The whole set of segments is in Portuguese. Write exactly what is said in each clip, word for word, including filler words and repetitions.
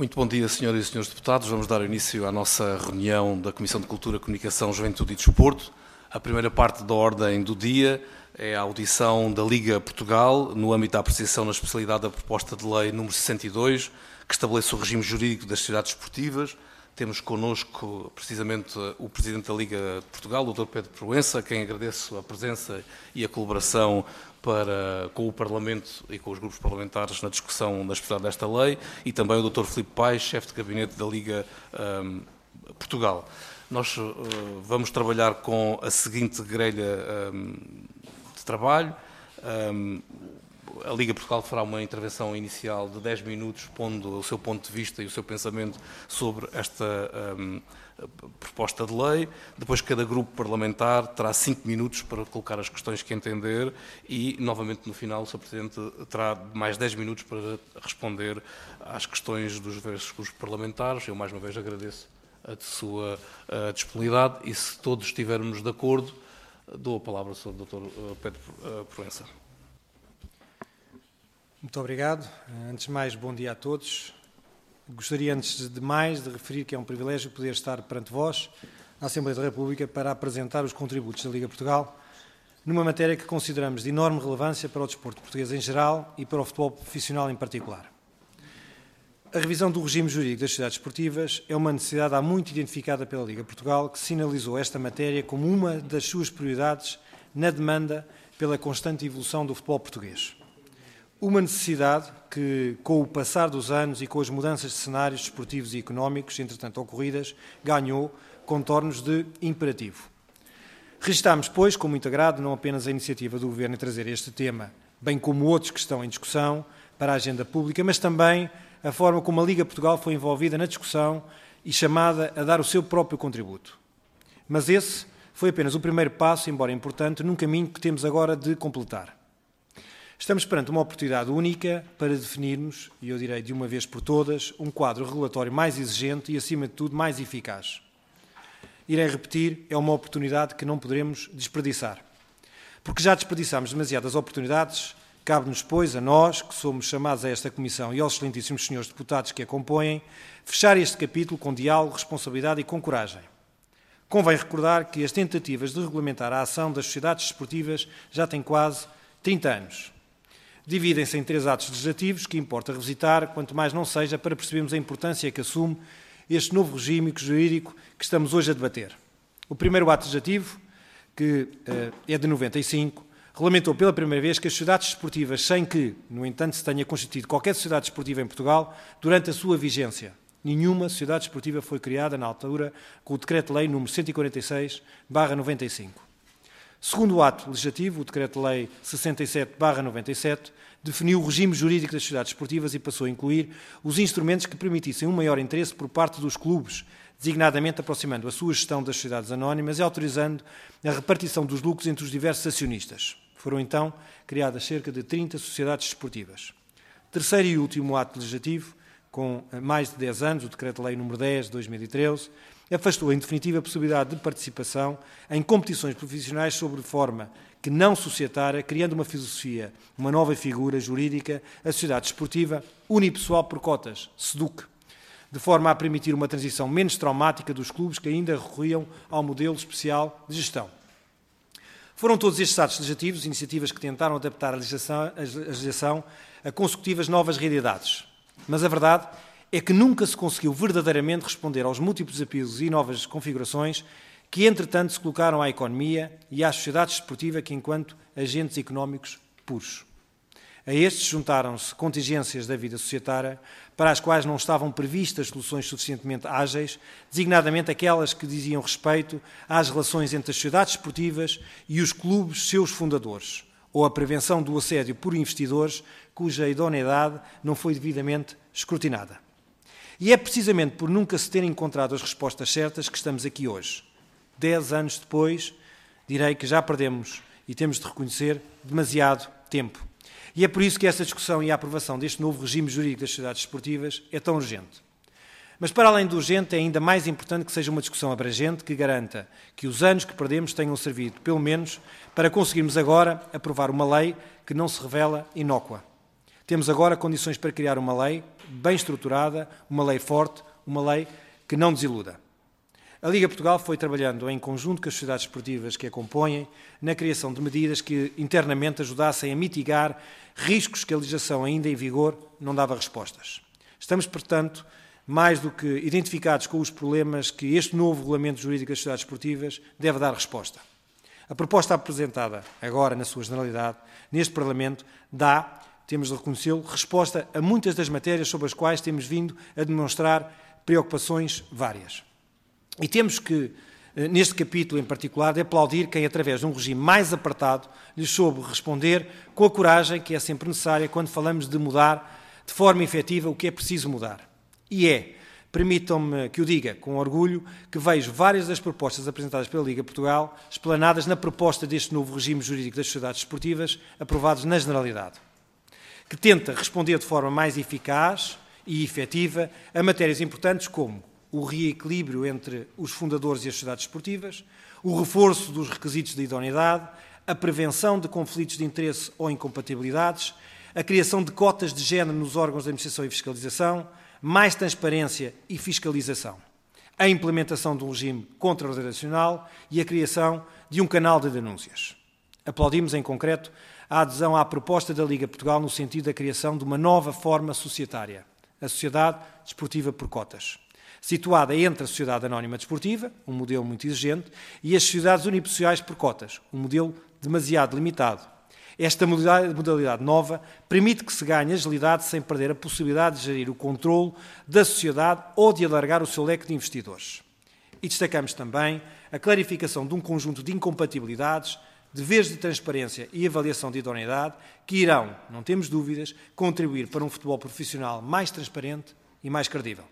Muito bom dia, senhoras e senhores deputados. Vamos dar início à nossa reunião da Comissão de Cultura, Comunicação, Juventude e Desporto. A primeira parte da ordem do dia é a audição da Liga Portugal, no âmbito da apreciação na especialidade da proposta de lei número sessenta e dois, que estabelece o regime jurídico das sociedades esportivas. Temos connosco, precisamente, o Presidente da Liga de Portugal, o doutor Pedro Proença, a quem agradeço a presença e a colaboração para, com o Parlamento e com os grupos parlamentares na discussão da especialidade desta lei, e também o doutor Filipe Paes, chefe de gabinete da Liga um, Portugal. Nós uh, vamos trabalhar com a seguinte grelha um, de trabalho. Um, A Liga Portugal fará uma intervenção inicial de dez minutos, pondo o seu ponto de vista e o seu pensamento sobre esta um, proposta de lei. Depois, cada grupo parlamentar terá cinco minutos para colocar as questões que entender e, novamente, no final, o senhor Presidente terá mais dez minutos para responder às questões dos diversos grupos parlamentares. Eu, mais uma vez, agradeço a sua a disponibilidade e, se todos estivermos de acordo, dou a palavra ao senhor doutor Pedro Proença. Muito obrigado. Antes de mais, bom dia a todos. Gostaria, antes de mais, de referir que é um privilégio poder estar perante vós, na Assembleia da República, para apresentar os contributos da Liga Portugal numa matéria que consideramos de enorme relevância para o desporto português em geral e para o futebol profissional em particular. A revisão do regime jurídico das sociedades esportivas é uma necessidade há muito identificada pela Liga Portugal, que sinalizou esta matéria como uma das suas prioridades na demanda pela constante evolução do futebol português. Uma necessidade que, com o passar dos anos e com as mudanças de cenários desportivos e económicos, entretanto ocorridas, ganhou contornos de imperativo. Registámos, pois, com muito agrado, não apenas a iniciativa do Governo em trazer este tema, bem como outros que estão em discussão para a agenda pública, mas também a forma como a Liga Portugal foi envolvida na discussão e chamada a dar o seu próprio contributo. Mas esse foi apenas o primeiro passo, embora importante, num caminho que temos agora de completar. Estamos perante uma oportunidade única para definirmos, e eu direi de uma vez por todas, um quadro regulatório mais exigente e, acima de tudo, mais eficaz. Irei repetir, é uma oportunidade que não poderemos desperdiçar. Porque já desperdiçámos demasiadas oportunidades, cabe-nos, pois, a nós, que somos chamados a esta Comissão, e aos excelentíssimos senhores deputados que a compõem, fechar este capítulo com diálogo, responsabilidade e com coragem. Convém recordar que as tentativas de regulamentar a ação das sociedades desportivas já têm quase trinta anos. Dividem-se em três atos legislativos que importa revisitar, quanto mais não seja para percebermos a importância que assume este novo regime jurídico que estamos hoje a debater. O primeiro ato legislativo, que uh, é de noventa e cinco, regulamentou pela primeira vez que as sociedades desportivas, sem que, no entanto, se tenha constituído qualquer sociedade desportiva em Portugal, durante a sua vigência, nenhuma sociedade desportiva foi criada na altura com o Decreto-Lei número cento e quarenta e seis barra noventa e cinco. Segundo ato legislativo, o Decreto-Lei sessenta e sete barra noventa e sete, definiu o regime jurídico das sociedades esportivas e passou a incluir os instrumentos que permitissem um maior interesse por parte dos clubes, designadamente aproximando a sua gestão das sociedades anónimas e autorizando a repartição dos lucros entre os diversos acionistas. Foram então criadas cerca de trinta sociedades desportivas. Terceiro e último ato legislativo, com mais de dez anos, o Decreto-Lei número dez de dois mil e treze, afastou em definitiva a possibilidade de participação em competições profissionais sobre forma que não societária, criando uma filosofia, uma nova figura jurídica, a sociedade desportiva unipessoal por cotas, SEDUC, de forma a permitir uma transição menos traumática dos clubes que ainda recorriam ao modelo especial de gestão. Foram todos estes atos legislativos, iniciativas que tentaram adaptar a legislação, a legislação a consecutivas novas realidades. Mas a verdade é que nunca se conseguiu verdadeiramente responder aos múltiplos desafios e novas configurações que, entretanto, se colocaram à economia e à sociedade desportiva que enquanto agentes económicos puros. A estes juntaram-se contingências da vida societária para as quais não estavam previstas soluções suficientemente ágeis, designadamente aquelas que diziam respeito às relações entre as sociedades desportivas e os clubes seus fundadores, ou a prevenção do assédio por investidores cuja idoneidade não foi devidamente escrutinada. E é precisamente por nunca se terem encontrado as respostas certas que estamos aqui hoje. Dez anos depois, direi que já perdemos, e temos de reconhecer, demasiado tempo. E é por isso que esta discussão e a aprovação deste novo regime jurídico das sociedades desportivas é tão urgente. Mas, para além do urgente, é ainda mais importante que seja uma discussão abrangente que garanta que os anos que perdemos tenham servido, pelo menos, para conseguirmos agora aprovar uma lei que não se revela inócua. Temos agora condições para criar uma lei bem estruturada, uma lei forte, uma lei que não desiluda. A Liga Portugal foi trabalhando em conjunto com as sociedades esportivas que a compõem na criação de medidas que internamente ajudassem a mitigar riscos que a legislação ainda em vigor não dava respostas. Estamos, portanto, mais do que identificados com os problemas que este novo regulamento jurídico das sociedades esportivas deve dar resposta. A proposta apresentada agora, na sua generalidade, neste Parlamento, dá, temos de reconhecê-lo, resposta a muitas das matérias sobre as quais temos vindo a demonstrar preocupações várias. E temos que, neste capítulo em particular, de aplaudir quem, através de um regime mais apertado, lhes soube responder com a coragem que é sempre necessária quando falamos de mudar de forma efetiva o que é preciso mudar. E é, permitam-me que o diga com orgulho, que vejo várias das propostas apresentadas pela Liga Portugal explanadas na proposta deste novo regime jurídico das sociedades esportivas, aprovados na generalidade, que tenta responder de forma mais eficaz e efetiva a matérias importantes como o reequilíbrio entre os fundadores e as sociedades esportivas, o reforço dos requisitos de idoneidade, a prevenção de conflitos de interesse ou incompatibilidades, a criação de cotas de género nos órgãos de administração e fiscalização, mais transparência e fiscalização, a implementação de um regime contra-organizacional e a criação de um canal de denúncias. Aplaudimos, em concreto, a adesão à proposta da Liga Portugal no sentido da criação de uma nova forma societária, a Sociedade Desportiva por Cotas, situada entre a Sociedade Anónima Desportiva, um modelo muito exigente, e as Sociedades Unipessoais por Cotas, um modelo demasiado limitado. Esta modalidade nova permite que se ganhe agilidade sem perder a possibilidade de gerir o controle da sociedade ou de alargar o seu leque de investidores. E destacamos também a clarificação de um conjunto de incompatibilidades, deveres de transparência e avaliação de idoneidade que irão, não temos dúvidas, contribuir para um futebol profissional mais transparente e mais credível.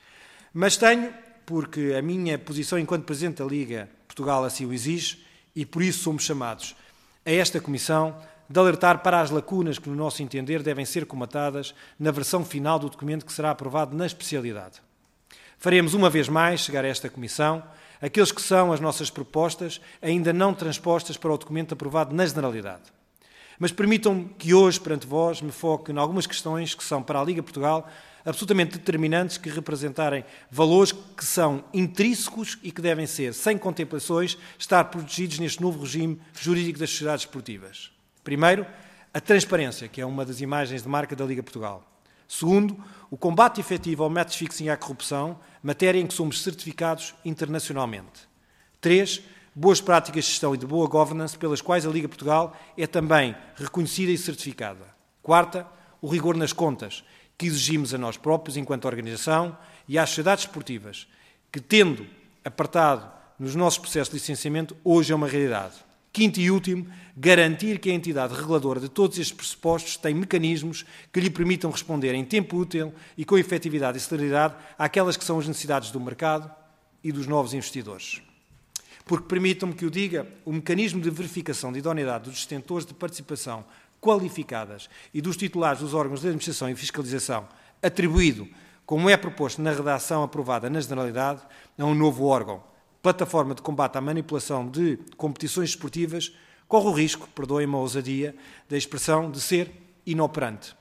Mas tenho, porque a minha posição enquanto Presidente da Liga Portugal assim o exige, e por isso somos chamados a esta Comissão de alertar para as lacunas que, no nosso entender, devem ser comatadas na versão final do documento que será aprovado na especialidade. Faremos uma vez mais chegar a esta Comissão aqueles que são as nossas propostas ainda não transpostas para o documento aprovado na generalidade. Mas permitam-me que hoje, perante vós, me foque em algumas questões que são para a Liga Portugal absolutamente determinantes, que representarem valores que são intrínsecos e que devem ser, sem contemplações, estar protegidos neste novo regime jurídico das sociedades esportivas. Primeiro, a transparência, que é uma das imagens de marca da Liga Portugal. Segundo, o combate efetivo ao match fixing e à corrupção, matéria em que somos certificados internacionalmente. Três, boas práticas de gestão e de boa governance, pelas quais a Liga Portugal é também reconhecida e certificada. Quarta, o rigor nas contas, que exigimos a nós próprios enquanto organização e às sociedades esportivas, que, tendo apartado nos nossos processos de licenciamento, hoje é uma realidade. Quinto e último, garantir que a entidade reguladora de todos estes pressupostos tem mecanismos que lhe permitam responder em tempo útil e com efetividade e celeridade àquelas que são as necessidades do mercado e dos novos investidores. Porque, permitam-me que o diga, o mecanismo de verificação de idoneidade dos detentores de participação qualificadas e dos titulares dos órgãos de administração e fiscalização atribuído, como é proposto na redação aprovada na generalidade, a um novo órgão, plataforma de combate à manipulação de competições esportivas, corre o risco, perdoem-me a ousadia, da expressão de ser inoperante.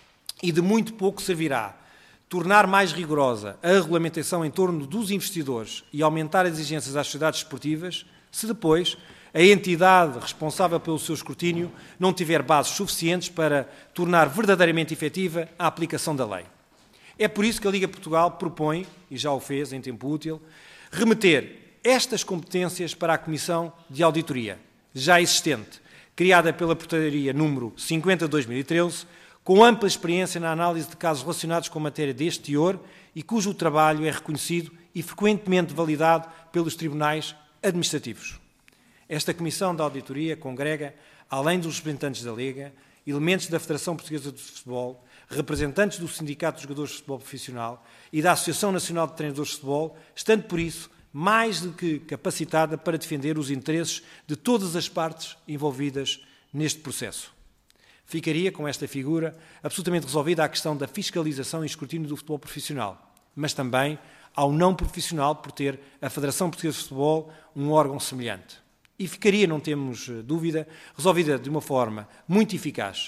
E de muito pouco servirá tornar mais rigorosa a regulamentação em torno dos investidores e aumentar as exigências às sociedades esportivas, se depois a entidade responsável pelo seu escrutínio não tiver bases suficientes para tornar verdadeiramente efetiva a aplicação da lei. É por isso que a Liga Portugal propõe, e já o fez em tempo útil, remeter estas competências para a Comissão de Auditoria, já existente, criada pela Portaria número cinquenta de dois mil e treze, com ampla experiência na análise de casos relacionados com matéria deste teor e cujo trabalho é reconhecido e frequentemente validado pelos tribunais administrativos. Esta Comissão de Auditoria congrega, além dos representantes da Liga, elementos da Federação Portuguesa de Futebol, representantes do Sindicato de Jogadores de Futebol Profissional e da Associação Nacional de Treinadores de Futebol, estando por isso mais do que capacitada para defender os interesses de todas as partes envolvidas neste processo. Ficaria, com esta figura, absolutamente resolvida a questão da fiscalização e escrutínio do futebol profissional, mas também ao não profissional por ter a Federação Portuguesa de Futebol um órgão semelhante. E ficaria, não temos dúvida, resolvida de uma forma muito eficaz,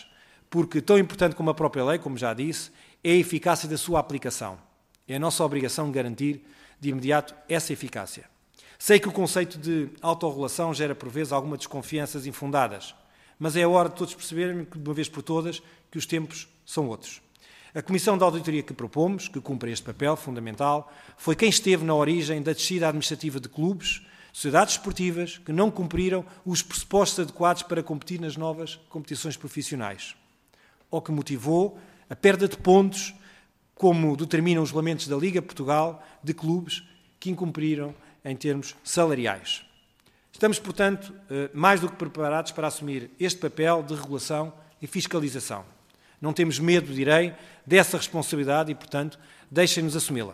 porque tão importante como a própria lei, como já disse, é a eficácia da sua aplicação. É a nossa obrigação garantir de imediato essa eficácia. Sei que o conceito de autorregulação gera por vezes algumas desconfianças infundadas, mas é a hora de todos perceberem, de uma vez por todas, que os tempos são outros. A Comissão de Auditoria que propomos, que cumpre este papel fundamental, foi quem esteve na origem da descida administrativa de clubes, sociedades esportivas que não cumpriram os pressupostos adequados para competir nas novas competições profissionais, ou que motivou a perda de pontos, como determinam os regulamentos da Liga Portugal, de clubes que incumpriram em termos salariais. Estamos, portanto, mais do que preparados para assumir este papel de regulação e fiscalização. Não temos medo, direi, dessa responsabilidade e, portanto, deixem-nos assumi-la.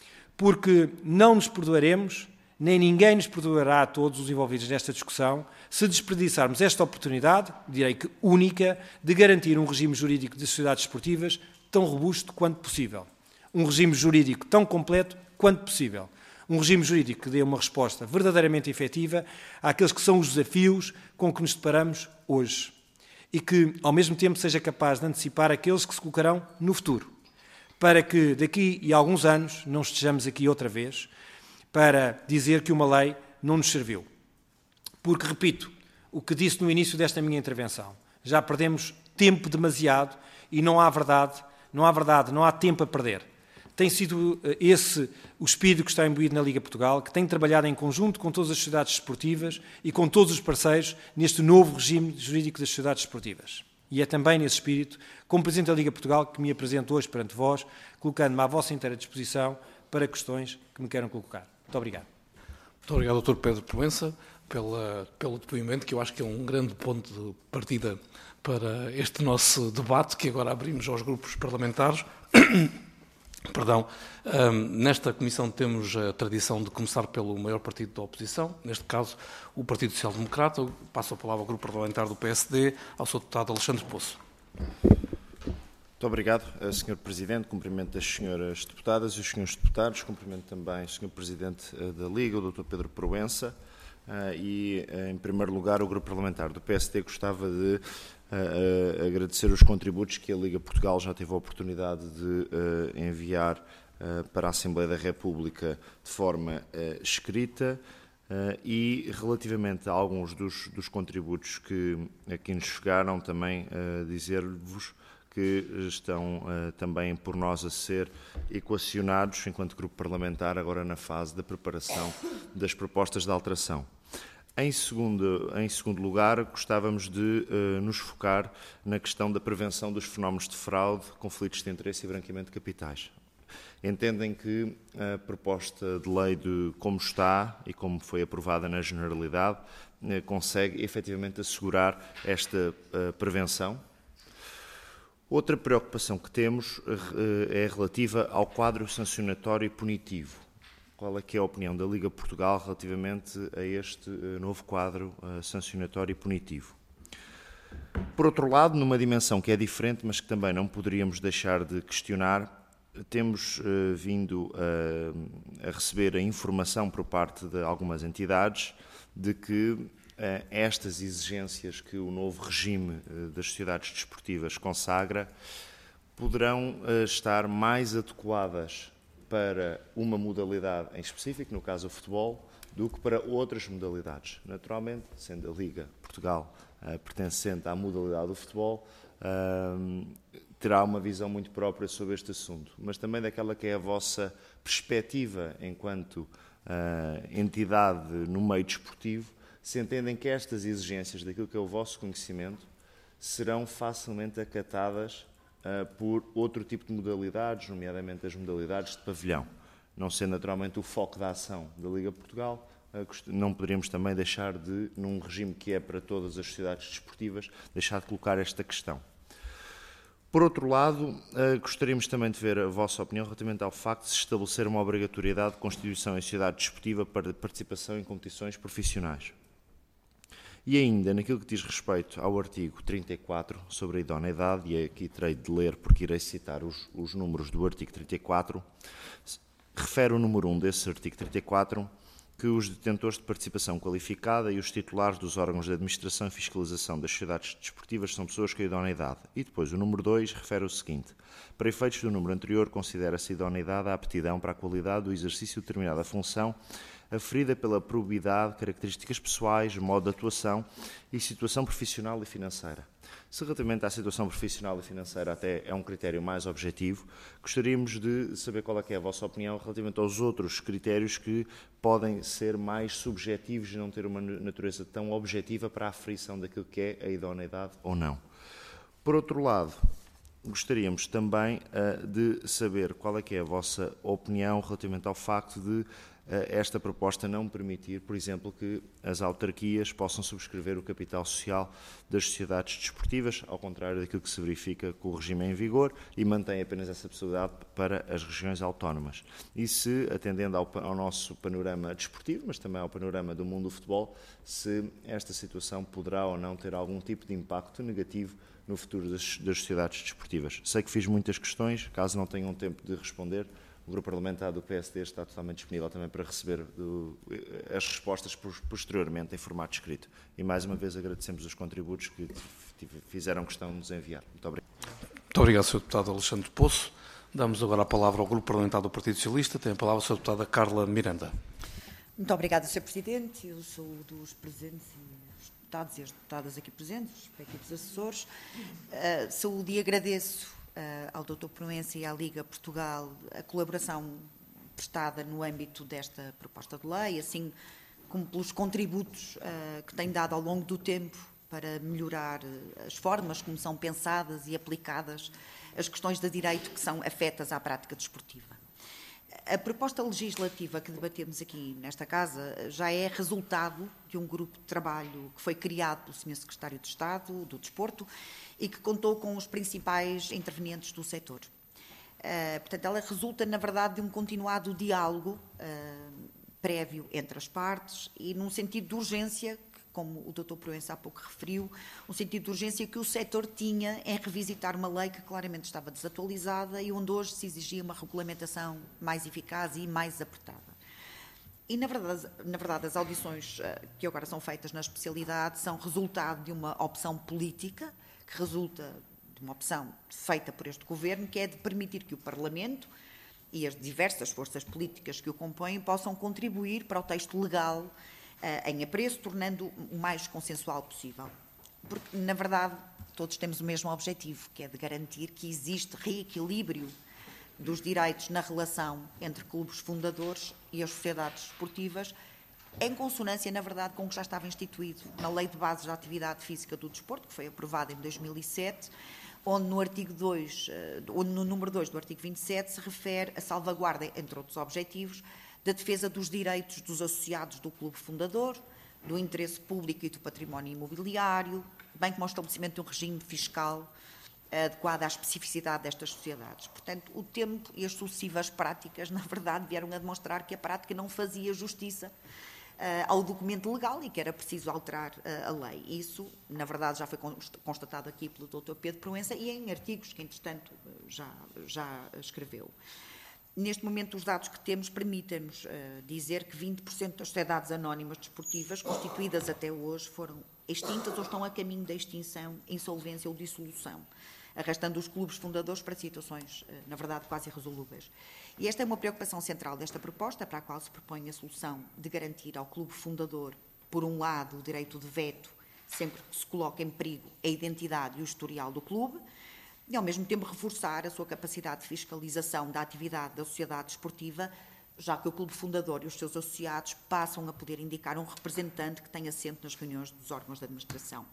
Porque não nos perdoaremos, nem ninguém nos perdoará a todos os envolvidos nesta discussão, se desperdiçarmos esta oportunidade, direi que única, de garantir um regime jurídico de sociedades esportivas tão robusto quanto possível. Um regime jurídico tão completo quanto possível. Um regime jurídico que dê uma resposta verdadeiramente efetiva àqueles que são os desafios com que nos deparamos hoje. E que, ao mesmo tempo, seja capaz de antecipar aqueles que se colocarão no futuro, para que daqui a alguns anos não estejamos aqui outra vez para dizer que uma lei não nos serviu. Porque, repito, o que disse no início desta minha intervenção, já perdemos tempo demasiado e não há verdade, não há verdade, não há tempo a perder. Tem sido esse o espírito que está imbuído na Liga Portugal, que tem trabalhado em conjunto com todas as sociedades esportivas e com todos os parceiros neste novo regime jurídico das sociedades esportivas. E é também nesse espírito, como Presidente da Liga Portugal, que me apresento hoje perante vós, colocando-me à vossa inteira disposição para questões que me queiram colocar. Muito obrigado. Muito obrigado, doutor Pedro Proença, pela, pelo depoimento, que eu acho que é um grande ponto de partida para este nosso debate, que agora abrimos aos grupos parlamentares. Perdão, um, nesta comissão temos a tradição de começar pelo maior partido da oposição, neste caso o Partido Social Democrata. Passo a palavra ao grupo parlamentar do P S D, ao seu deputado Alexandre Poço. Muito obrigado, senhor Presidente. Cumprimento as senhoras deputadas e os senhores deputados. Cumprimento também o senhor Presidente da Liga, o doutor Pedro Proença. E, em primeiro lugar, o grupo parlamentar do P S D gostava de Uh, agradecer os contributos que a Liga Portugal já teve a oportunidade de uh, enviar uh, para a Assembleia da República de forma uh, escrita uh, e relativamente a alguns dos, dos contributos que aqui nos chegaram, também uh, dizer-vos que estão uh, também por nós a ser equacionados enquanto grupo parlamentar agora na fase da preparação das propostas de alteração. Em segundo, em segundo lugar, gostávamos de uh, nos focar na questão da prevenção dos fenómenos de fraude, conflitos de interesse e branqueamento de capitais. Entendem que a proposta de lei de como está e como foi aprovada na generalidade uh, consegue efetivamente assegurar esta uh, prevenção. Outra preocupação que temos uh, é relativa ao quadro sancionatório e punitivo. Qual é que é a opinião da Liga Portugal relativamente a este novo quadro uh, sancionatório e punitivo? Por outro lado, numa dimensão que é diferente, mas que também não poderíamos deixar de questionar, temos uh, vindo uh, a receber a informação por parte de algumas entidades de que uh, estas exigências que o novo regime uh, das sociedades desportivas consagra poderão uh, estar mais adequadas para uma modalidade em específico, no caso o futebol, do que para outras modalidades. Naturalmente, sendo a Liga Portugal uh, pertencente à modalidade do futebol, uh, terá uma visão muito própria sobre este assunto, mas também daquela que é a vossa perspectiva enquanto uh, entidade no meio desportivo, se entendem que estas exigências daquilo que é o vosso conhecimento serão facilmente acatadas Uh, por outro tipo de modalidades, nomeadamente as modalidades de pavilhão. Não sendo naturalmente o foco da ação da Liga Portugal, uh, não poderíamos também deixar de, num regime que é para todas as sociedades desportivas, deixar de colocar esta questão. Por outro lado, uh, gostaríamos também de ver a vossa opinião relativamente ao facto de se estabelecer uma obrigatoriedade de constituição em sociedade desportiva para participação em competições profissionais. E ainda, naquilo que diz respeito ao artigo trinta e quatro, sobre a idoneidade, e aqui terei de ler porque irei citar os, os números do artigo trinta e quatro, refere o número um desse artigo trinta e quatro, que os detentores de participação qualificada e os titulares dos órgãos de administração e fiscalização das sociedades desportivas são pessoas com idoneidade. E depois o número dois refere o seguinte: para efeitos do número anterior, considera-se idoneidade a aptidão para a qualidade do exercício de determinada função, aferida pela probidade, características pessoais, modo de atuação e situação profissional e financeira. Se relativamente à situação profissional e financeira até é um critério mais objetivo, gostaríamos de saber qual é que é a vossa opinião relativamente aos outros critérios que podem ser mais subjetivos e não ter uma natureza tão objetiva para a aferição daquilo que é a idoneidade ou não. Por outro lado, gostaríamos também uh, de saber qual é que é a vossa opinião relativamente ao facto de esta proposta não permitir, por exemplo, que as autarquias possam subscrever o capital social das sociedades desportivas, ao contrário daquilo que se verifica com o regime em vigor, e mantém apenas essa possibilidade para as regiões autónomas. E se, atendendo ao, ao nosso panorama desportivo, mas também ao panorama do mundo do futebol, se esta situação poderá ou não ter algum tipo de impacto negativo no futuro das, das sociedades desportivas. Sei que fiz muitas questões, caso não tenham tempo de responder, o Grupo Parlamentar do P S D está totalmente disponível também para receber do, as respostas posteriormente em formato escrito. E mais uma vez agradecemos os contributos que fizeram questão de nos enviar. Muito obrigado. Muito obrigado, senhor Deputado Alexandre Poço. Damos agora a palavra ao Grupo Parlamentar do Partido Socialista. Tem a palavra a senhora Deputada Carla Miranda. Muito obrigada, senhor Presidente. Eu sou dos presentes e os deputados e as deputadas aqui presentes, os respectivos assessores. Uh, saúde e agradeço Uh, ao doutor Proença e à Liga Portugal a colaboração prestada no âmbito desta proposta de lei, assim como pelos contributos uh, que têm dado ao longo do tempo para melhorar uh, as formas como são pensadas e aplicadas as questões de direito que são afetas à prática desportiva. A proposta legislativa que debatemos aqui nesta Casa já é resultado de um grupo de trabalho que foi criado pelo senhor Secretário de Estado do Desporto e que contou com os principais intervenientes do setor. Uh, portanto, ela resulta, na verdade, de um continuado diálogo uh, prévio entre as partes e num sentido de urgência, que, como o doutor Proença há pouco referiu, um sentido de urgência que o setor tinha em revisitar uma lei que claramente estava desatualizada e onde hoje se exigia uma regulamentação mais eficaz e mais apertada. E, na verdade, na verdade, as audições uh, que agora são feitas na especialidade são resultado de uma opção política que resulta de uma opção feita por este Governo, que é de permitir que o Parlamento e as diversas forças políticas que o compõem possam contribuir para o texto legal uh, em apreço, tornando o mais consensual possível. Porque, na verdade, todos temos o mesmo objetivo, que é de garantir que existe reequilíbrio dos direitos na relação entre clubes fundadores e as sociedades esportivas, em consonância, na verdade, com o que já estava instituído na Lei de Bases da Atividade Física do Desporto, que foi aprovada em dois mil e sete, onde no artigo dois, onde no número dois do artigo vinte e sete se refere a salvaguarda, entre outros objetivos, da defesa dos direitos dos associados do clube fundador, do interesse público e do património imobiliário, bem como ao estabelecimento de um regime fiscal adequado à especificidade destas sociedades. Portanto, o tempo e as sucessivas práticas, na verdade, vieram a demonstrar que a prática não fazia justiça Uh, ao documento legal e que era preciso alterar uh, a lei. Isso, na verdade, já foi constatado aqui pelo doutor Pedro Proença e em artigos que, entretanto, já, já escreveu. Neste momento, os dados que temos permitem-nos uh, dizer que vinte por cento das sociedades anónimas desportivas constituídas até hoje foram extintas ou estão a caminho da extinção, insolvência ou dissolução, arrastando os clubes fundadores para situações, uh, na verdade, quase irresolúveis. E esta é uma preocupação central desta proposta, para a qual se propõe a solução de garantir ao clube fundador, por um lado, o direito de veto, sempre que se coloca em perigo a identidade e o historial do clube, e, ao mesmo tempo, reforçar a sua capacidade de fiscalização da atividade da sociedade desportiva, já que o clube fundador e os seus associados passam a poder indicar um representante que tenha assento nas reuniões dos órgãos de administração.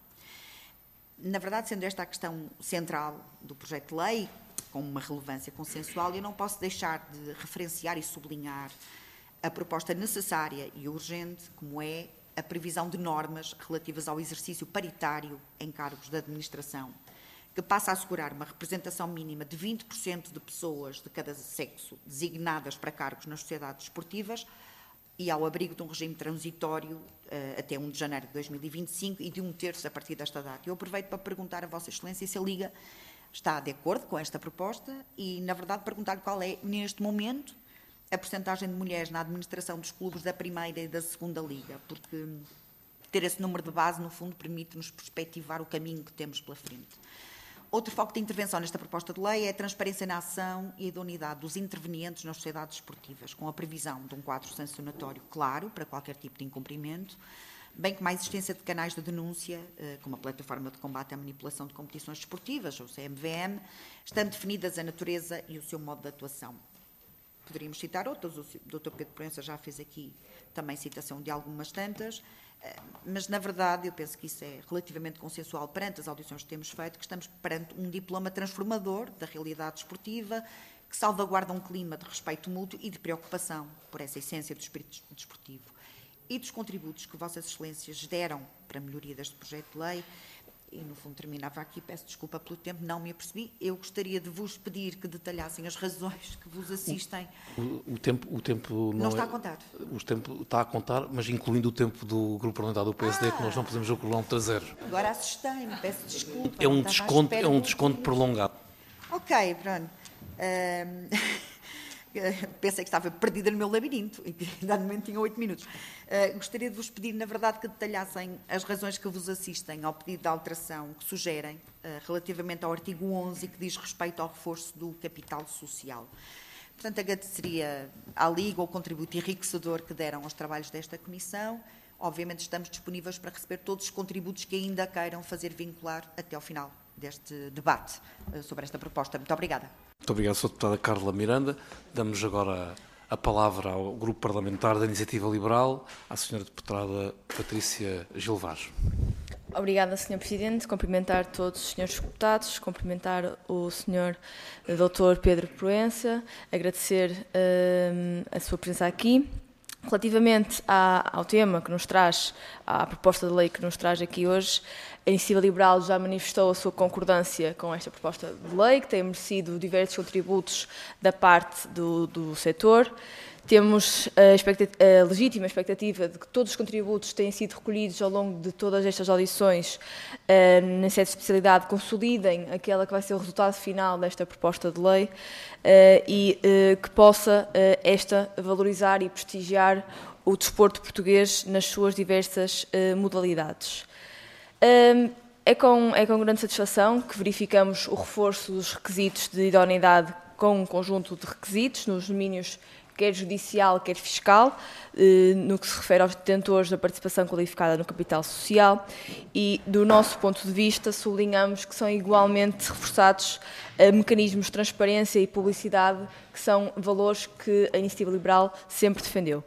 Na verdade, sendo esta a questão central do projeto de lei, com uma relevância consensual, eu não posso deixar de referenciar e sublinhar a proposta necessária e urgente, como é a previsão de normas relativas ao exercício paritário em cargos de administração, que passa a assegurar uma representação mínima de vinte por cento de pessoas de cada sexo designadas para cargos nas sociedades esportivas e ao abrigo de um regime transitório uh, até primeiro de janeiro de dois mil e vinte e cinco e de um terço a partir desta data. Eu aproveito para perguntar a Vossa Excelência se a Liga está de acordo com esta proposta e, na verdade, perguntar qual é, neste momento, a percentagem de mulheres na administração dos clubes da primeira e da segunda liga, porque ter esse número de base, no fundo, permite-nos perspectivar o caminho que temos pela frente. Outro foco de intervenção nesta proposta de lei é a transparência na ação e a idoneidade dos intervenientes nas sociedades esportivas, com a previsão de um quadro sancionatório claro para qualquer tipo de incumprimento, bem como a existência de canais de denúncia, como a Plataforma de Combate à Manipulação de Competições Desportivas, ou C M V M, estando definidas a natureza e o seu modo de atuação. Poderíamos citar outras, o doutor Pedro Proença já fez aqui também citação de algumas tantas, mas, na verdade, eu penso que isso é relativamente consensual perante as audições que temos feito, que estamos perante um diploma transformador da realidade desportiva, que salvaguarda um clima de respeito mútuo e de preocupação por essa essência do espírito desportivo. E dos contributos que Vossas Excelências deram para a melhoria deste projeto de lei, e, no fundo, terminava aqui, peço desculpa pelo tempo, não me apercebi. Eu gostaria de vos pedir que detalhassem as razões que vos assistem. O, o, tempo, o tempo não, não está é, a contar. O tempo está a contar, mas incluindo o tempo do Grupo Parlamentar do P S D, ah, que nós não podemos o quilómetro a zero. Agora assustei-me, peço desculpa. É um desconto, é um desconto prolongado. Ok, pronto. Um... Pensei que estava perdida no meu labirinto e que ainda no momento tinha oito minutos. Uh, gostaria de vos pedir, na verdade, que detalhassem as razões que vos assistem ao pedido de alteração que sugerem uh, relativamente ao artigo onze, que diz respeito ao reforço do capital social. Portanto, agradeceria à Liga o contributo enriquecedor que deram aos trabalhos desta Comissão. Obviamente estamos disponíveis para receber todos os contributos que ainda queiram fazer vincular até ao final deste debate uh, sobre esta proposta. Muito obrigada. Muito obrigado, senhora Deputada Carla Miranda. Damos agora a palavra ao Grupo Parlamentar da Iniciativa Liberal, à senhora Deputada Patrícia Gil Vaz. Obrigada, senhor Presidente. Cumprimentar todos os senhores deputados, cumprimentar o senhor doutor Pedro Proença, agradecer uh, a sua presença aqui. Relativamente à, ao tema que nos traz, à proposta de lei que nos traz aqui hoje, a Iniciativa Liberal já manifestou a sua concordância com esta proposta de lei, que tem merecido diversos contributos da parte do, do setor. Temos a, expectativa, a legítima expectativa de que todos os contributos tenham sido recolhidos ao longo de todas estas audições uh, na sede de especialidade, consolidem aquela que vai ser o resultado final desta proposta de lei uh, e uh, que possa uh, esta valorizar e prestigiar o desporto português nas suas diversas uh, modalidades. Uh, é, com, é com grande satisfação que verificamos o reforço dos requisitos de idoneidade com um conjunto de requisitos nos domínios quer judicial, quer fiscal, no que se refere aos detentores da participação qualificada no capital social e, do nosso ponto de vista, sublinhamos que são igualmente reforçados mecanismos de transparência e publicidade, que são valores que a Iniciativa Liberal sempre defendeu.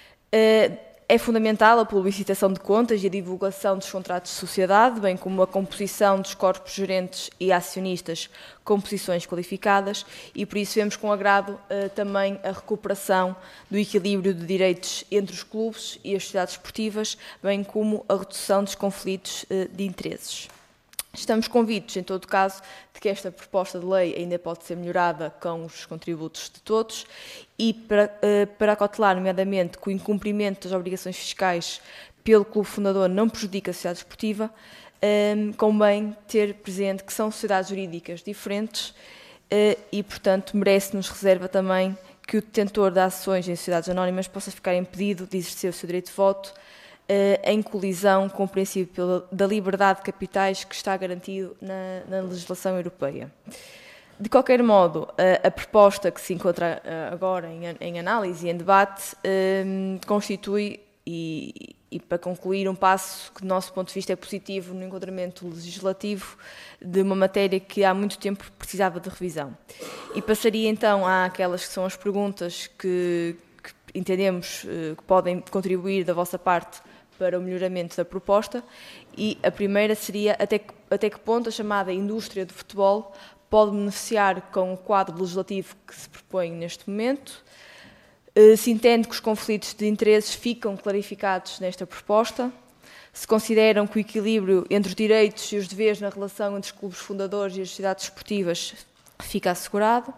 É fundamental a publicitação de contas e a divulgação dos contratos de sociedade, bem como a composição dos corpos gerentes e acionistas com posições qualificadas e, por isso, vemos com agrado eh, também a recuperação do equilíbrio de direitos entre os clubes e as sociedades esportivas, bem como a redução dos conflitos eh, de interesses. Estamos convictos, em todo caso, de que esta proposta de lei ainda pode ser melhorada com os contributos de todos e para, para acautelar, nomeadamente, que o incumprimento das obrigações fiscais pelo clube fundador não prejudica a sociedade esportiva, um, convém ter presente que são sociedades jurídicas diferentes uh, e, portanto, merece-nos reserva também que o detentor de ações em sociedades anónimas possa ficar impedido de exercer o seu direito de voto em colisão com o princípio da liberdade de capitais que está garantido na, na legislação europeia. De qualquer modo, a, a proposta que se encontra agora em, em análise e em debate um, constitui, e, e para concluir, um passo que, do nosso ponto de vista, é positivo no enquadramento legislativo de uma matéria que há muito tempo precisava de revisão. E passaria então àquelas que são as perguntas que, que entendemos uh, que podem contribuir da vossa parte para o melhoramento da proposta, e a primeira seria até que, até que ponto a chamada indústria do futebol pode beneficiar com o quadro legislativo que se propõe neste momento. Se entende que os conflitos de interesses ficam clarificados nesta proposta, se consideram que o equilíbrio entre os direitos e os deveres na relação entre os clubes fundadores e as sociedades esportivas fica assegurado.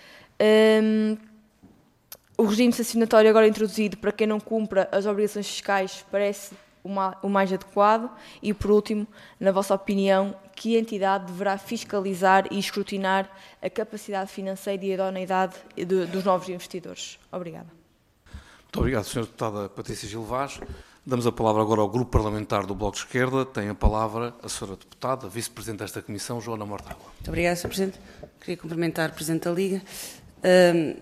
Um, O regime sancionatório agora introduzido para quem não cumpra as obrigações fiscais parece o mais adequado? E, por último, na vossa opinião, que entidade deverá fiscalizar e escrutinar a capacidade financeira e a idoneidade de, dos novos investidores? Obrigada. Muito obrigado, senhora Deputada Patrícia Gil Vaz. Damos a palavra agora ao Grupo Parlamentar do Bloco de Esquerda. Tem a palavra a senhora Deputada, Vice-Presidente desta Comissão, Joana Mortágua. Muito obrigada, senhor Presidente. Queria cumprimentar o Presidente da Liga. É,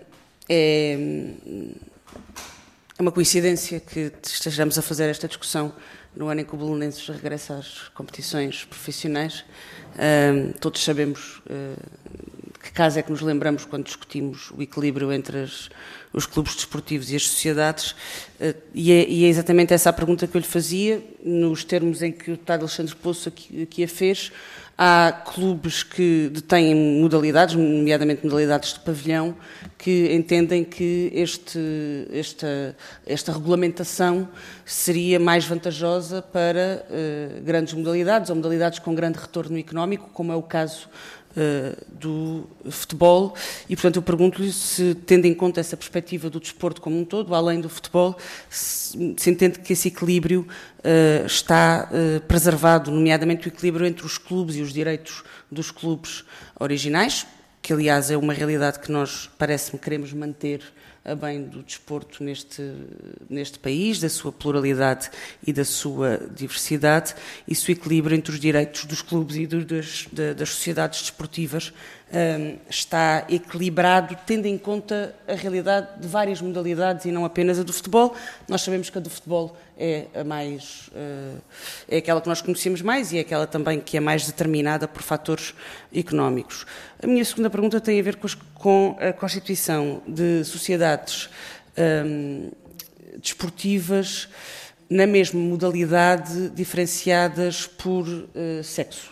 é uma coincidência que estejamos a fazer esta discussão no ano em que o Belenenses regressa às competições profissionais. Todos sabemos que caso é que nos lembramos quando discutimos o equilíbrio entre as, os clubes desportivos e as sociedades, e é, e é exatamente essa a pergunta que eu lhe fazia, nos termos em que o deputado Alexandre Poço aqui, aqui a fez. Há clubes que detêm modalidades, nomeadamente modalidades de pavilhão, que entendem que este, esta, esta regulamentação seria mais vantajosa para uh, grandes modalidades ou modalidades com grande retorno económico, como é o caso uh, do futebol. E, portanto, eu pergunto-lhe se, tendo em conta essa perspectiva do desporto como um todo, além do futebol, se, se entende que esse equilíbrio Uh, está uh, preservado, nomeadamente o equilíbrio entre os clubes e os direitos dos clubes originais, que aliás é uma realidade que nós, parece-me, queremos manter a bem do desporto neste, neste país, da sua pluralidade e da sua diversidade, e o equilíbrio entre os direitos dos clubes e do, das, das sociedades desportivas um, está equilibrado, tendo em conta a realidade de várias modalidades e não apenas a do futebol. Nós sabemos que a do futebol é a mais, uh, é aquela que nós conhecemos mais e é aquela também que é mais determinada por fatores económicos. A minha segunda pergunta tem a ver com, as, com a constituição de sociedades um, desportivas na mesma modalidade, diferenciadas por uh, sexo.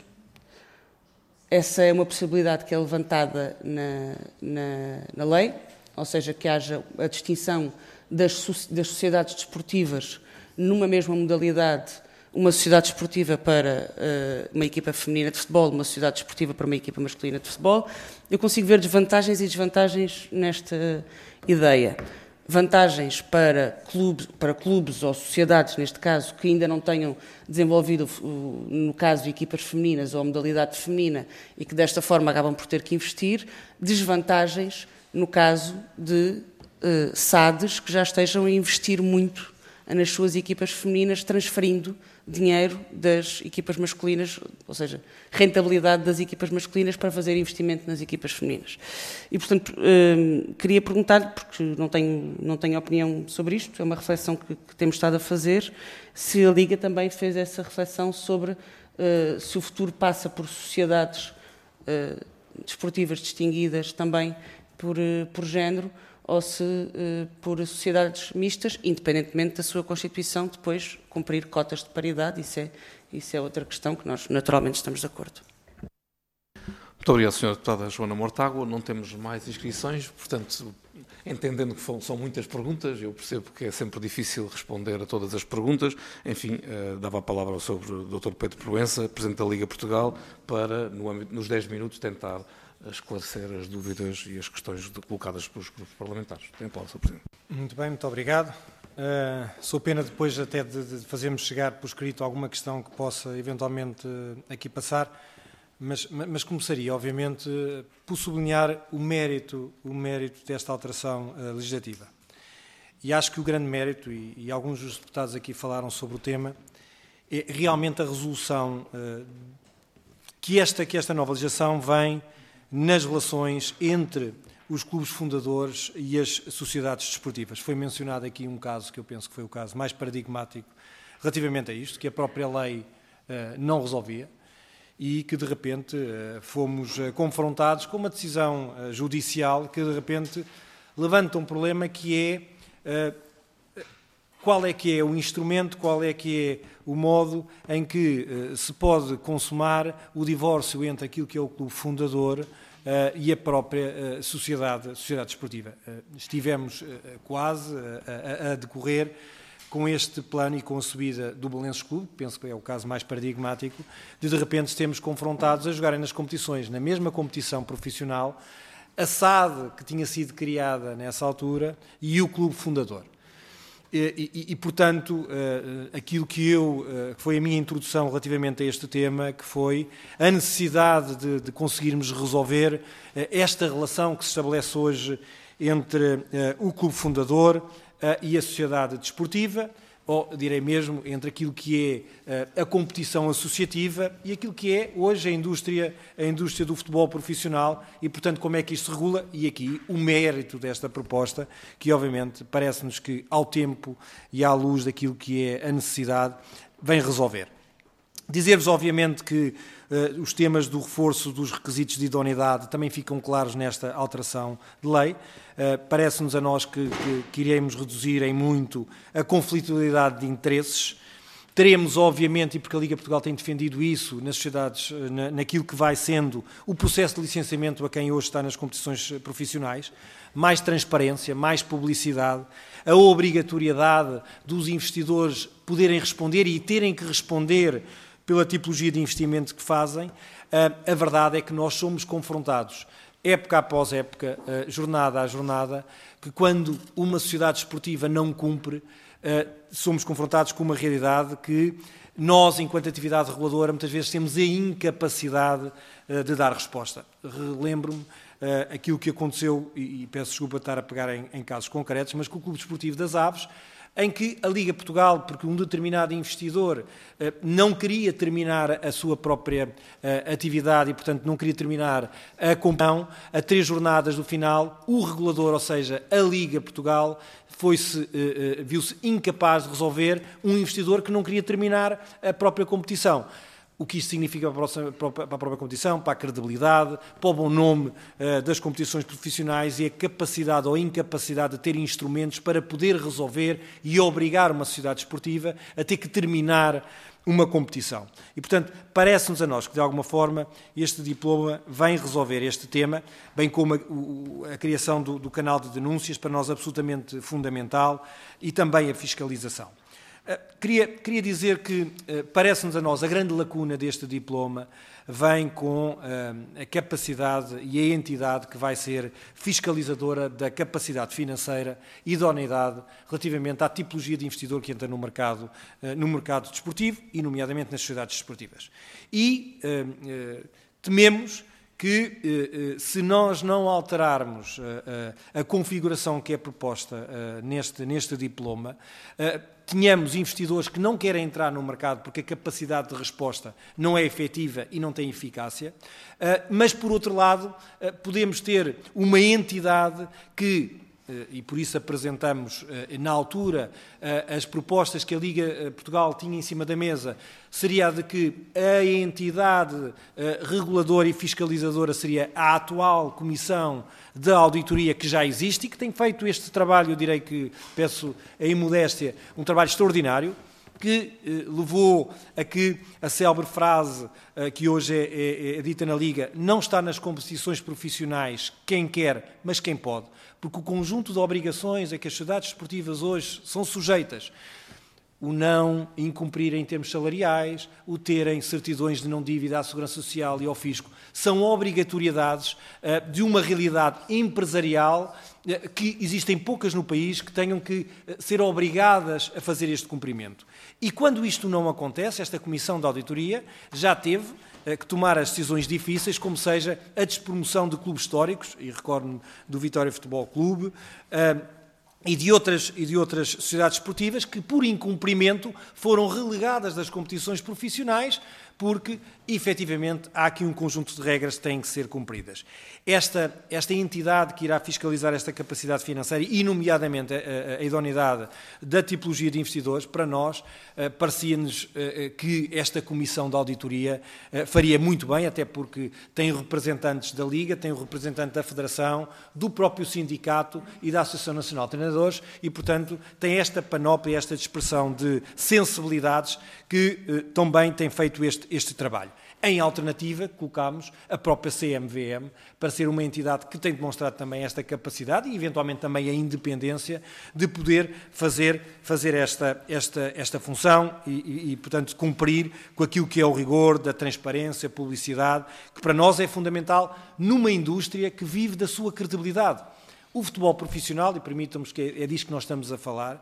Essa é uma possibilidade que é levantada na, na, na lei, ou seja, que haja a distinção das, das sociedades desportivas numa mesma modalidade, uma sociedade desportiva para uh, uma equipa feminina de futebol, uma sociedade desportiva para uma equipa masculina de futebol. Eu consigo ver desvantagens e desvantagens nesta ideia. Vantagens para clubes, para clubes ou sociedades, neste caso, que ainda não tenham desenvolvido, no caso, equipas femininas ou modalidade feminina e que desta forma acabam por ter que investir. Desvantagens no caso de uh, S A Ds que já estejam a investir muito nas suas equipas femininas, transferindo dinheiro das equipas masculinas, ou seja, rentabilidade das equipas masculinas para fazer investimento nas equipas femininas. E, portanto, hum, queria perguntar, porque não tenho, não tenho opinião sobre isto, é uma reflexão que, que temos estado a fazer, se a Liga também fez essa reflexão sobre uh, se o futuro passa por sociedades uh, desportivas distinguidas também por, uh, por género, ou se uh, por sociedades mistas, independentemente da sua constituição, depois cumprir cotas de paridade. Isso é, isso é outra questão que nós naturalmente estamos de acordo. Muito obrigado, senhora Deputada Joana Mortágua. Não temos mais inscrições, portanto, entendendo que são muitas perguntas, eu percebo que é sempre difícil responder a todas as perguntas. Enfim, uh, dava a palavra ao senhor doutor Pedro Proença, Presidente da Liga Portugal, para, no âmbito, nos dez minutos, tentar a esclarecer as dúvidas e as questões colocadas pelos grupos parlamentares. Tem a palavra, senhor Presidente. Muito bem, muito obrigado. Uh, sou pena depois até de, de fazermos chegar por escrito alguma questão que possa eventualmente uh, aqui passar, mas, mas começaria, obviamente, uh, por sublinhar o mérito, o mérito desta alteração uh, legislativa. E acho que o grande mérito, e, e alguns dos deputados aqui falaram sobre o tema, é realmente a resolução uh, que, esta, que esta nova legislação vem nas relações entre os clubes fundadores e as sociedades desportivas. Foi mencionado aqui um caso que eu penso que foi o caso mais paradigmático relativamente a isto, que a própria lei uh, não resolvia e que de repente uh, fomos uh, confrontados com uma decisão uh, judicial que de repente levanta um problema que é uh, qual é que é o instrumento, qual é que é o modo em que uh, se pode consumar o divórcio entre aquilo que é o clube fundador Uh, e a própria uh, sociedade, sociedade desportiva. Uh, estivemos uh, quase uh, a, a decorrer com este plano e com a subida do Belenenses Clube, penso que é o caso mais paradigmático, de de repente sermos confrontados a jogarem nas competições, na mesma competição profissional, a S A D que tinha sido criada nessa altura e o clube fundador. E, e, e, portanto, aquilo que eu, que foi a minha introdução relativamente a este tema, que foi a necessidade de, de conseguirmos resolver esta relação que se estabelece hoje entre o clube fundador e a sociedade desportiva, ou direi mesmo entre aquilo que é a competição associativa e aquilo que é hoje a indústria, a indústria do futebol profissional e, portanto, como é que isto se regula e aqui o mérito desta proposta, que obviamente parece-nos que ao tempo e à luz daquilo que é a necessidade, vem resolver. Dizer-vos, obviamente, que uh, os temas do reforço dos requisitos de idoneidade também ficam claros nesta alteração de lei. Uh, parece-nos a nós que, que, que iremos reduzir em muito a conflitualidade de interesses. Teremos, obviamente, e porque a Liga Portugal tem defendido isso nas sociedades, na, naquilo que vai sendo o processo de licenciamento a quem hoje está nas competições profissionais, mais transparência, mais publicidade, a obrigatoriedade dos investidores poderem responder e terem que responder pela tipologia de investimento que fazem. A verdade é que nós somos confrontados, época após época, jornada a jornada, que quando uma sociedade esportiva não cumpre, somos confrontados com uma realidade que nós, enquanto atividade reguladora, muitas vezes temos a incapacidade de dar resposta. Relembro-me aquilo que aconteceu, e peço desculpa de estar a pegar em, em casos concretos, mas com o Clube Desportivo das Aves, em que a Liga Portugal, porque um determinado investidor eh, não queria terminar a sua própria eh, atividade e, portanto, não queria terminar a competição, a três jornadas do final, o regulador, ou seja, a Liga Portugal, foi-se, eh, viu-se incapaz de resolver um investidor que não queria terminar a própria competição. O que isto significa para a própria competição, para a credibilidade, para o bom nome uh, das competições profissionais e a capacidade ou incapacidade de ter instrumentos para poder resolver e obrigar uma sociedade esportiva a ter que terminar uma competição. E, portanto, parece-nos a nós que, de alguma forma, este diploma vem resolver este tema, bem como a, o, a criação do, do canal de denúncias, para nós absolutamente fundamental, e também a fiscalização. Queria, queria dizer que parece-nos a nós a grande lacuna deste diploma vem com a capacidade e a entidade que vai ser fiscalizadora da capacidade financeira e idoneidade relativamente à tipologia de investidor que entra no mercado, no mercado desportivo e, nomeadamente, nas sociedades desportivas. E tememos que, se nós não alterarmos a configuração que é proposta neste, neste diploma, tenhamos investidores que não querem entrar no mercado porque a capacidade de resposta não é efetiva e não tem eficácia, mas, por outro lado, podemos ter uma entidade que, e por isso apresentamos na altura as propostas que a Liga Portugal tinha em cima da mesa, seria a de que a entidade reguladora e fiscalizadora seria a atual Comissão de Auditoria que já existe e que tem feito este trabalho, eu direi que, peço a imodéstia, um trabalho extraordinário, que eh, levou a que a célebre frase eh, que hoje é, é, é dita na Liga, não está nas competições profissionais quem quer, mas quem pode, porque o conjunto de obrigações a que as sociedades esportivas hoje são sujeitas, o não incumprir em termos salariais, o terem certidões de não dívida à Segurança Social e ao Fisco, são obrigatoriedades uh, de uma realidade empresarial uh, que existem poucas no país que tenham que uh, ser obrigadas a fazer este cumprimento. E quando isto não acontece, esta Comissão de Auditoria já teve uh, que tomar as decisões difíceis, como seja a despromoção de clubes históricos, e recordo-me do Vitória Futebol Clube, uh, E de, outras, e de outras sociedades esportivas que, por incumprimento, foram relegadas das competições profissionais porque, efetivamente, há aqui um conjunto de regras que têm que ser cumpridas. Esta, esta entidade que irá fiscalizar esta capacidade financeira e, nomeadamente, a, a, a idoneidade da tipologia de investidores, para nós, uh, parecia-nos uh, que esta Comissão de Auditoria uh, faria muito bem, até porque tem representantes da Liga, tem o representante da Federação, do próprio sindicato e da Associação Nacional de Treinadores e, portanto, tem esta panóplia, esta dispersão de sensibilidades que uh, também tem feito este, este trabalho. Em alternativa, colocámos a própria C M V M para ser uma entidade que tem demonstrado também esta capacidade e, eventualmente, também a independência de poder fazer, fazer esta, esta, esta função e, e, e, portanto, cumprir com aquilo que é o rigor da transparência, publicidade, que para nós é fundamental numa indústria que vive da sua credibilidade. O futebol profissional, e permitam-me que é, é disto que nós estamos a falar,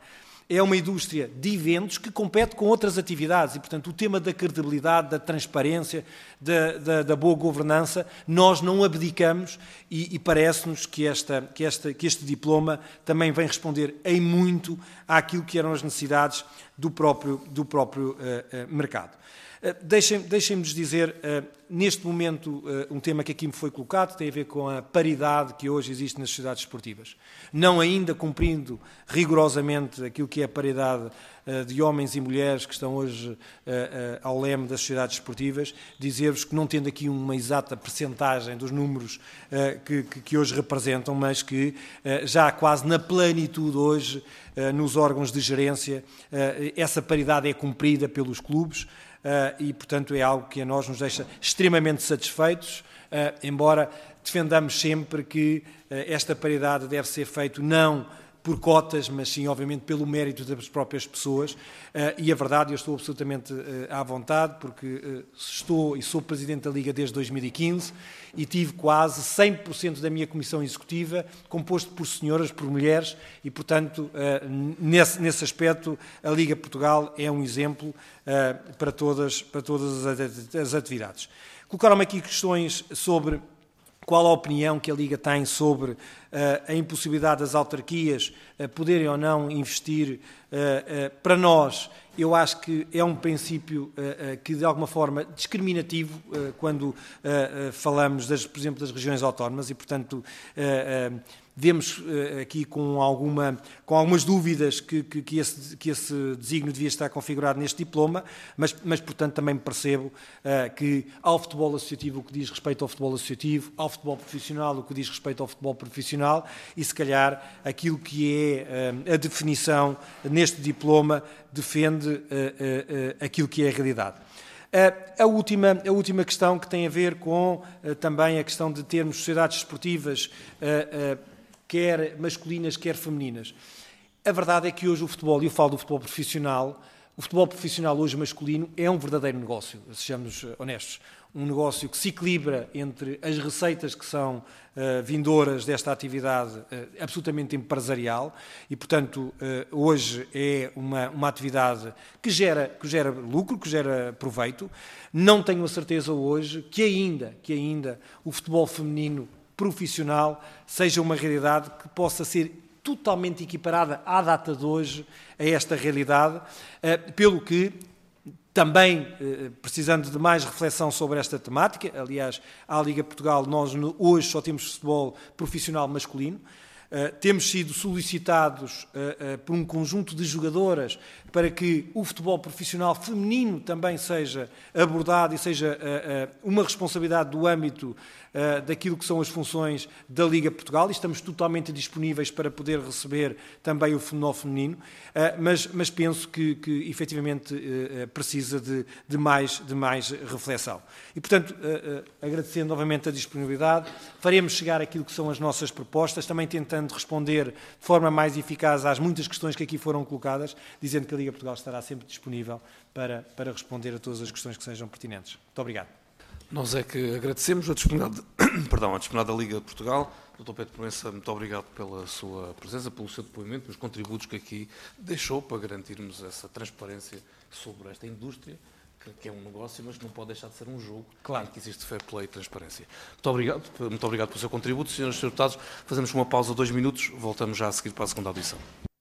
é uma indústria de eventos que compete com outras atividades e, portanto, o tema da credibilidade, da transparência, da, da, da boa governança, nós não abdicamos e, e parece-nos que, esta, que, esta, que este diploma também vem responder em muito àquilo que eram as necessidades do próprio, do próprio uh, uh, mercado. Uh, Deixem-me deixem-me-vos dizer, uh, neste momento, uh, um tema que aqui me foi colocado, tem a ver com a paridade que hoje existe nas sociedades esportivas. Não ainda cumprindo rigorosamente aquilo que é a paridade uh, de homens e mulheres que estão hoje uh, uh, ao leme das sociedades esportivas, dizer-vos que não tendo aqui uma exata percentagem dos números uh, que, que, que hoje representam, mas que uh, já quase na plenitude hoje, uh, nos órgãos de gerência, uh, essa paridade é cumprida pelos clubes. Uh, e, portanto, é algo que a nós nos deixa extremamente satisfeitos, uh, embora defendamos sempre que uh, esta paridade deve ser feita não por cotas, mas sim, obviamente, pelo mérito das próprias pessoas. Uh, e a verdade, eu estou absolutamente uh, à vontade, porque uh, estou e sou Presidente da Liga desde dois mil e quinze e tive quase cem por cento da minha comissão executiva composto por senhoras, por mulheres, e, portanto, uh, nesse, nesse aspecto, a Liga Portugal é um exemplo uh, para todas, para todas as, as atividades. Colocaram-me aqui questões sobre qual a opinião que a Liga tem sobre uh, a impossibilidade das autarquias uh, poderem ou não investir. Uh, uh, para nós, eu acho que é um princípio uh, uh, que, de alguma forma, discriminativo uh, quando uh, uh, falamos, das, por exemplo, das regiões autónomas e, portanto, uh, uh, vemos uh, aqui com, alguma, com algumas dúvidas que, que, que, esse, que esse desígnio devia estar configurado neste diploma, mas, mas portanto, também percebo uh, que ao futebol associativo o que diz respeito ao futebol associativo, ao futebol profissional o que diz respeito ao futebol profissional e, se calhar, aquilo que é uh, a definição neste diploma defende uh, uh, uh, aquilo que é a realidade. Uh, a, última, a última questão que tem a ver com uh, também a questão de termos sociedades esportivas uh, uh, quer masculinas, quer femininas. A verdade é que hoje o futebol, e eu falo do futebol profissional, o futebol profissional hoje masculino é um verdadeiro negócio, sejamos honestos. Um negócio que se equilibra entre as receitas que são uh, vindouras desta atividade uh, absolutamente empresarial e, portanto, uh, hoje é uma, uma atividade que gera, que gera lucro, que gera proveito. Não tenho a certeza hoje que ainda, que ainda o futebol feminino profissional seja uma realidade que possa ser totalmente equiparada à data de hoje a esta realidade, pelo que também precisando de mais reflexão sobre esta temática. Aliás, à Liga Portugal nós hoje só temos futebol profissional masculino. Uh, temos sido solicitados uh, uh, por um conjunto de jogadoras para que o futebol profissional feminino também seja abordado e seja uh, uh, uma responsabilidade do âmbito uh, daquilo que são as funções da Liga Portugal, e estamos totalmente disponíveis para poder receber também o futebol feminino, uh, mas, mas penso que, que efetivamente uh, precisa de, de, mais, de mais reflexão. E, portanto, uh, uh, agradecendo novamente a disponibilidade, faremos chegar aquilo que são as nossas propostas, também tentando responder de forma mais eficaz às muitas questões que aqui foram colocadas, dizendo que a Liga Portugal estará sempre disponível para, para responder a todas as questões que sejam pertinentes. Muito obrigado. Nós é que agradecemos a disponibilidade, perdão, a disponibilidade da Liga de Portugal. doutor Pedro Proença, muito obrigado pela sua presença, pelo seu depoimento, pelos contributos que aqui deixou para garantirmos essa transparência sobre esta indústria, que é um negócio, mas não pode deixar de ser um jogo. Claro que existe fair play e transparência. Muito obrigado, muito obrigado pelo seu contributo. Senhoras e senhores deputados, fazemos uma pausa de dois minutos, voltamos já a seguir para a segunda audição.